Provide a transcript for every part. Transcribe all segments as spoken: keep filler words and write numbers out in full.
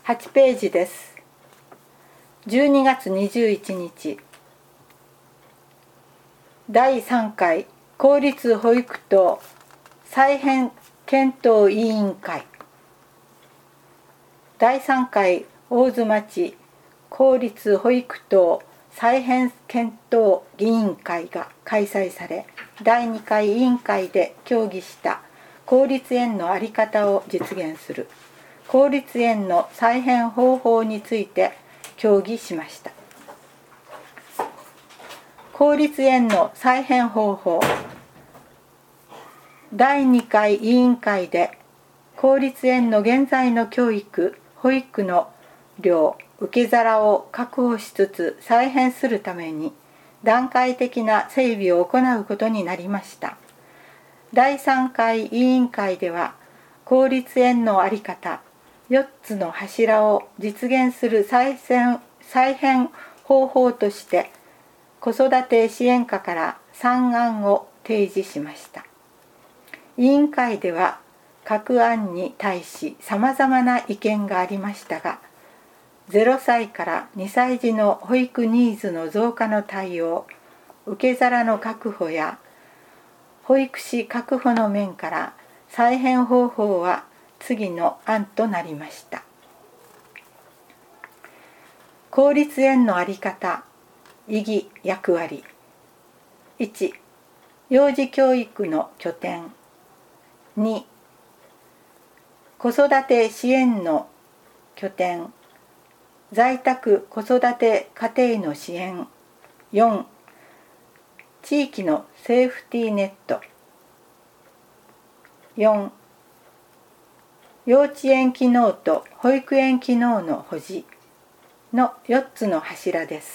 はちページです。じゅうにがつにじゅういちにち、だいさんかい公立保育等再編検討委員会、だいさんかい大津町公立保育等再編検討委員会が開催され、だいにかい委員会で協議した公立園の在り方を実現する公立園の再編方法について協議しました。公立園の再編方法、だいにかい委員会で公立園の現在の教育・保育の量・受け皿を確保しつつ再編するために段階的な整備を行うことになりました。だいさんかい委員会では公立園の在り方よっつの柱を実現する再編、再編方法として子育て支援課からさんあんを提示しました。委員会では各案に対しさまざまな意見がありましたが、ゼロさいからにさい児の保育ニーズの増加の対応、受け皿の確保や保育士確保の面から再編方法は次の案となりました。公立園の在り方、意義・役割。いち、幼児教育の拠点。に、子育て支援の拠点。在宅子育て家庭の支援。よん、地域のセーフティーネット。よん、幼稚園機能と保育園機能の保持のよっつの柱です。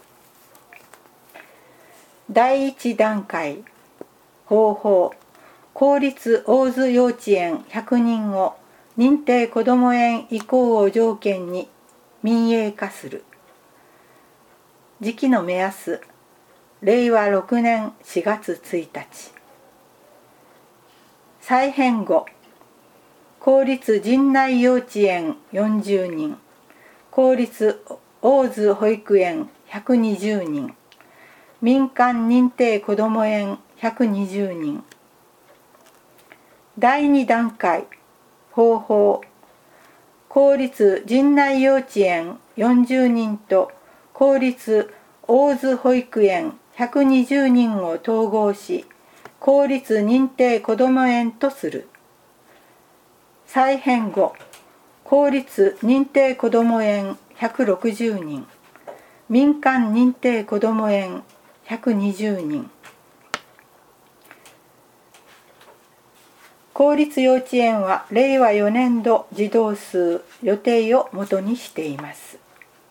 だいいちだんかい方法、公立大津幼稚園ひゃくにんを認定こども園移行を条件に民営化する。時期の目安、れいわろくねんしがつついたち。再編後、公立陣内幼稚園よんじゅうにん、公立大津保育園ひゃくにじゅうにん、民間認定こども園ひゃくにじゅうにん。だいにだんかい方法、公立陣内幼稚園よんじゅうにんと公立大津保育園ひゃくにじゅうにんを統合し、公立認定こども園とする。再編後、公立認定こども園ひゃくろくじゅうにん、民間認定こども園ひゃくにじゅうにん。公立幼稚園はれいわよねんど児童数予定をもとにしています。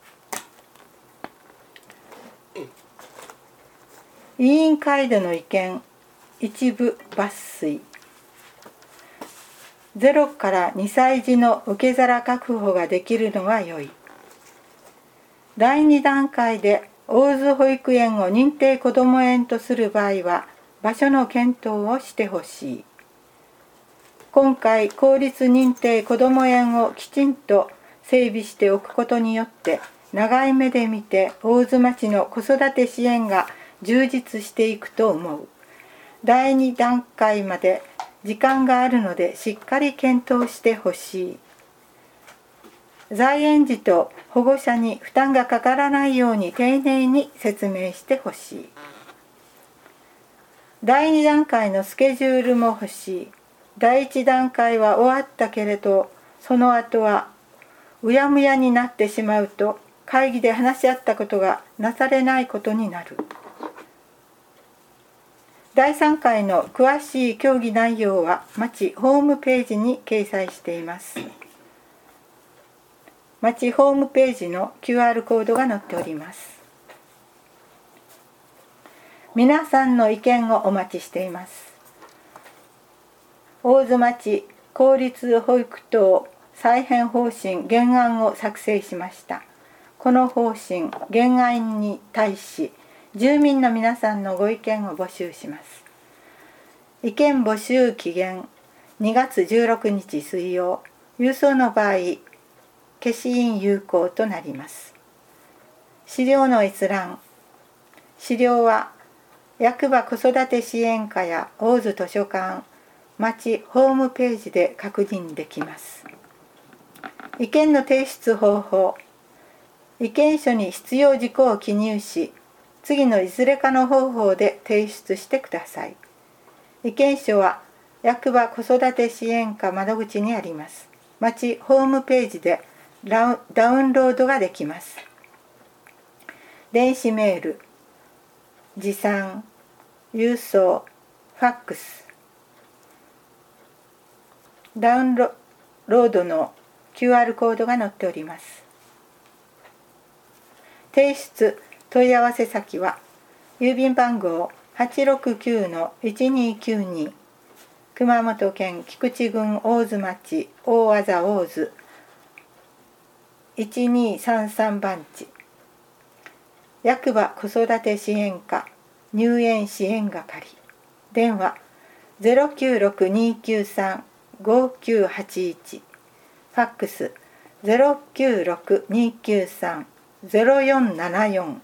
委員会での意見、一部抜粋。ゼロからにさい児の受け皿確保ができるのは良い。だいにだんかいで大津保育園を認定こども園とする場合は場所の検討をしてほしい。今回公立認定こども園をきちんと整備しておくことによって長い目で見て大津町の子育て支援が充実していくと思う。だいにだんかいまで時間があるのでしっかり検討してほしい。在園児と保護者に負担がかからないように丁寧に説明してほしい。だいにだんかいのスケジュールも欲しい。だいいちだんかいは終わったけれど、その後はうやむやになってしまうと会議で話し合ったことがなされないことになる。だいさんかいの詳しい協議内容は町ホームページに掲載しています。町ホームページの キューアール コードが載っております。皆さんの意見をお待ちしています。大津町公立保育等再編方針原案を作成しました。この方針原案に対し住民の皆さんのご意見を募集します。意見募集期限にがつじゅうろくにち水曜、郵送の場合消印有効となります。資料の閲覧。資料は役場子育て支援課や大津図書館、町ホームページで確認できます。意見の提出方法。意見書に必要事項を記入し、次のいずれかの方法で提出してください。意見書は役場子育て支援課窓口にあります。町ホームページでダウンロードができます。電子メール、持参、郵送、ファックス。ダウンロードの キューアール コードが載っております。提出問い合わせ先は郵便番号 はちろくきゅうのいちにきゅうに 熊本県菊池郡大津町大字大津いちにさんさん番地、役場子育て支援課入園支援係。電話 ゼロきゅうろくにきゅうさんごきゅうはちいち、ファックス ゼロきゅうろくにきゅうさんゼロよんななよん。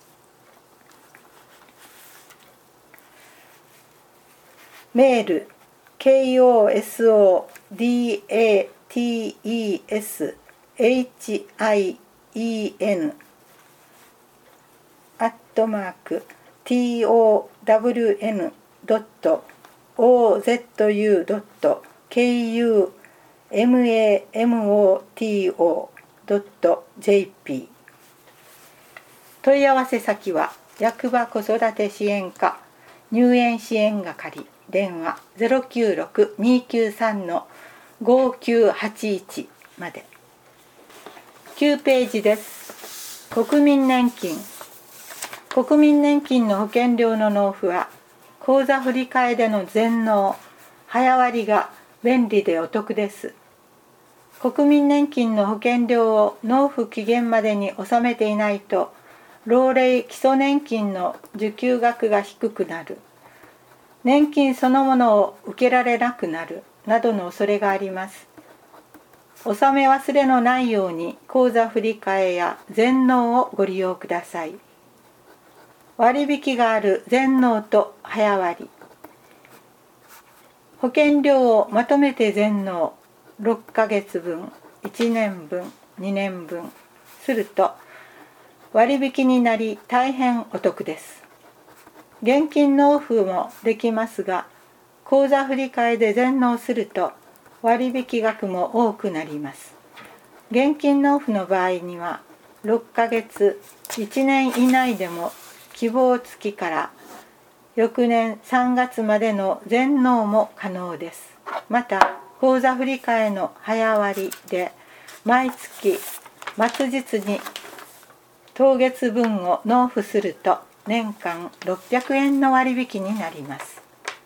メール ケーオーエスオーディーエーティーイーエスエイチアイイーエヌ アットマーク ティーオーダブリューエヌ ドット オーゼットユー ドット ケーユーエムエーエムオーティーオー ドット ジェーピー。問い合わせ先は役場子育て支援課入園支援係。電話 ゼロきゅうろくにきゅうさんのごきゅうはちいち まで。きゅうページです。国民年金。国民年金の保険料の納付は口座振替での全納、早割が便利でお得です。国民年金の保険料を納付期限までに納めていないと老齢基礎年金の受給額が低くなる、年金そのものを受けられなくなるなどの恐れがあります。納め忘れのないように口座振替や全納をご利用ください。割引がある全納と早割。保険料をまとめて全納ろっかげつぶん、いちねんぶん、にねんぶんすると割引になり大変お得です。現金納付もできますが、口座振替で全納すると割引額も多くなります。現金納付の場合にはろっかげつ、いちねん以内でも希望月から翌年さんがつまでの全納も可能です。また口座振替の早割で毎月末日に当月分を納付すると年間ろっぴゃくえんの割引になります。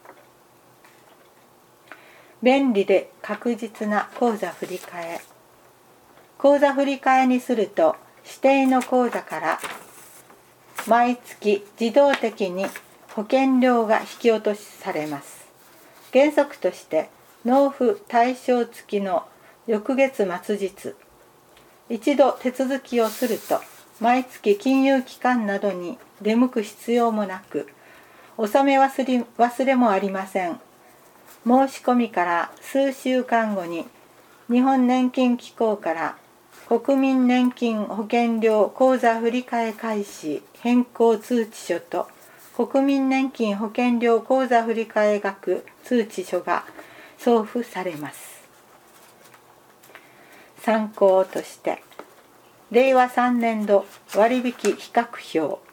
便利で確実な口座振替。口座振替にすると指定の口座から毎月自動的に保険料が引き落としされます。原則として納付対象付の翌月末日、一度手続きをすると毎月金融機関などに出向く必要もなく、納め忘れ、忘れもありません。申し込みから数週間後に日本年金機構から国民年金保険料口座振替開始変更通知書と国民年金保険料口座振替額通知書が送付されます。参考としてれいわさんねんど割引比較表。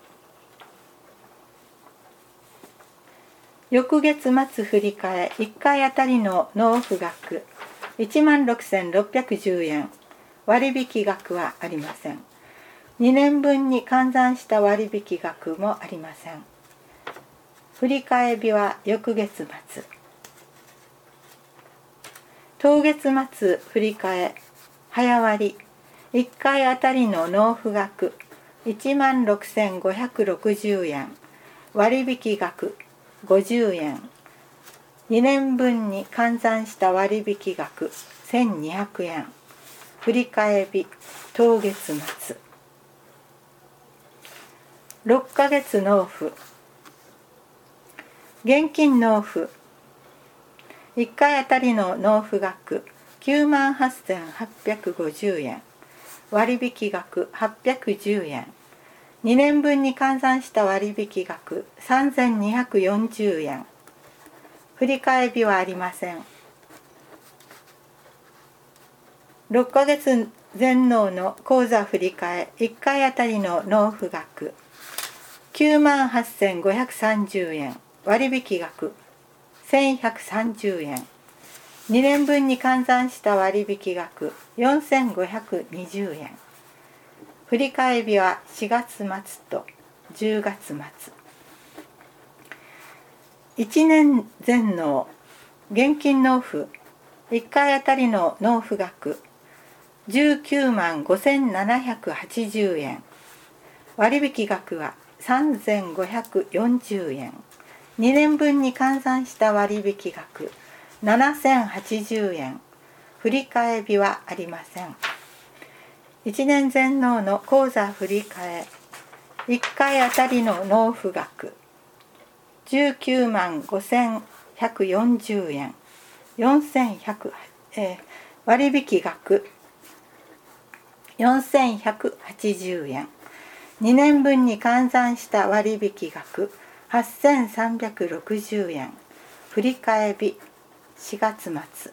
翌月末振替いっかいあたりの納付額いちまんろくせんろっぴゃくじゅうえん、割引額はありません。にねんぶんに換算した割引額もありません。振替日は翌月末。当月末振替早割いっかいあたりの納付額いちまんろくせんごひゃくろくじゅうえん、割引額ごじゅうえん、にねんぶんに換算した割引額せんにひゃくえん、 振り替え日当月末。ろっかげつ納付。現金納付。いっかいあたりの納付額きゅうまんはっせんはっぴゃくごじゅうえん、割引額はっぴゃくじゅうえん、にねんぶんに換算した割引額さんぜんにひゃくよんじゅうえん。振り替え日はありません。ろっかげつ全納の口座振り替えいっかいあたりの納付額きゅうまんはっせんごひゃくさんじゅうえん、割引額せんひゃくさんじゅうえん、にねんぶんに換算した割引額よんせんごひゃくにじゅうえん。振り替え日はしがつ末とじゅうがつ末。いちねん全納現金納付いっかいあたりの納付額じゅうきゅうまんごせんななひゃくはちじゅうえん、割引額はさんぜんごひゃくよんじゅうえん、にねんぶんに換算した割引額ななせんはちじゅうえん。振り替え日はありません。いちねん全納の口座振り替えいっかいあたりの納付額じゅうきゅうまんごせんひゃくよんじゅうえん、よんせんひゃく、えー、割引額よんせんひゃくはちじゅうえん、にねんぶんに換算した割引額はっせんさんびゃくろくじゅうえん。振り替え日しがつ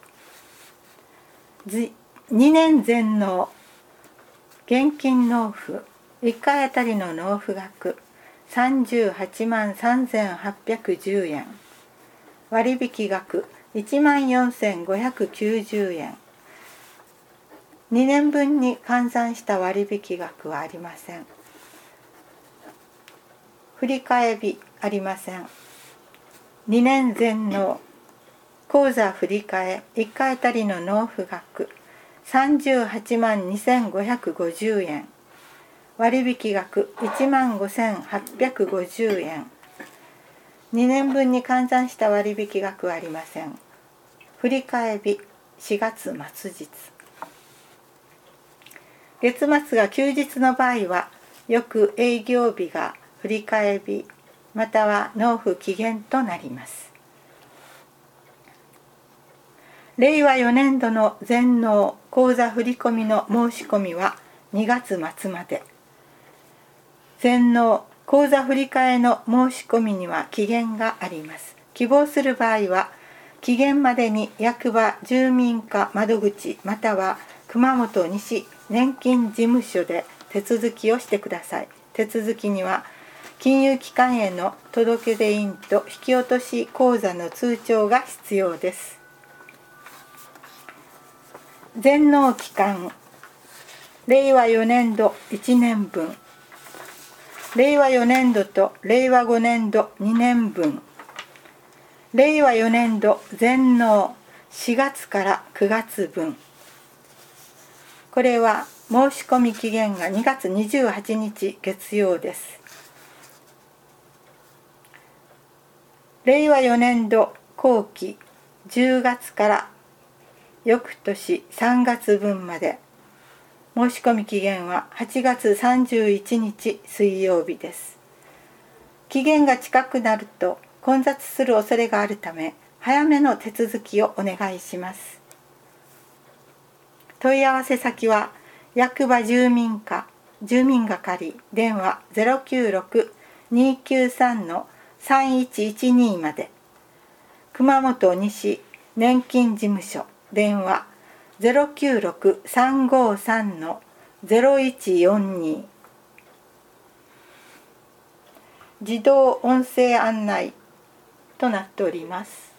末。にねん全納現金納付いっかいあたりの納付額さんじゅうはちまんさんぜんはっぴゃくじゅうえん、割引額いちまんよんせんごひゃくきゅうじゅうえん、にねんぶんに換算した割引額はありません。振り替え日ありません。にねん全納口座振り替えいっかいあたりの納付額さんじゅうはちまんにせんごひゃくごじゅうえん、割引額いちまんごせんはっぴゃくごじゅうえん、にねんぶんに換算した割引額はありません。振り替え日しがつ末日。月末が休日の場合は翌営業日が振り替え日または納付期限となります。れいわよねんどの全納口座振込の申し込みはにがつ末まで。全納口座振替の申し込みには期限があります。希望する場合は期限までに役場住民課窓口または熊本西年金事務所で手続きをしてください。手続きには金融機関への届出印と引き落とし口座の通帳が必要です。全納期間れいわよねんどいちねんぶん、れいわよねんどとれいわごねんどにねんぶん、れいわよねんど全納しがつからくがつぶん。これは申し込み期限がにがつにじゅうはちにち月曜です。れいわよねんど後期じゅうがつから翌年さんがつぶんまで。申し込み期限ははちがつさんじゅういちにち水曜日です。期限が近くなると混雑する恐れがあるため早めの手続きをお願いします。問い合わせ先は役場住民課住民係電話 ゼロきゅうろく にきゅうさん さんいちいちに まで、熊本西年金事務所電話 ゼロきゅうろく さんごさん ゼロいちよんに。自動音声案内となっております。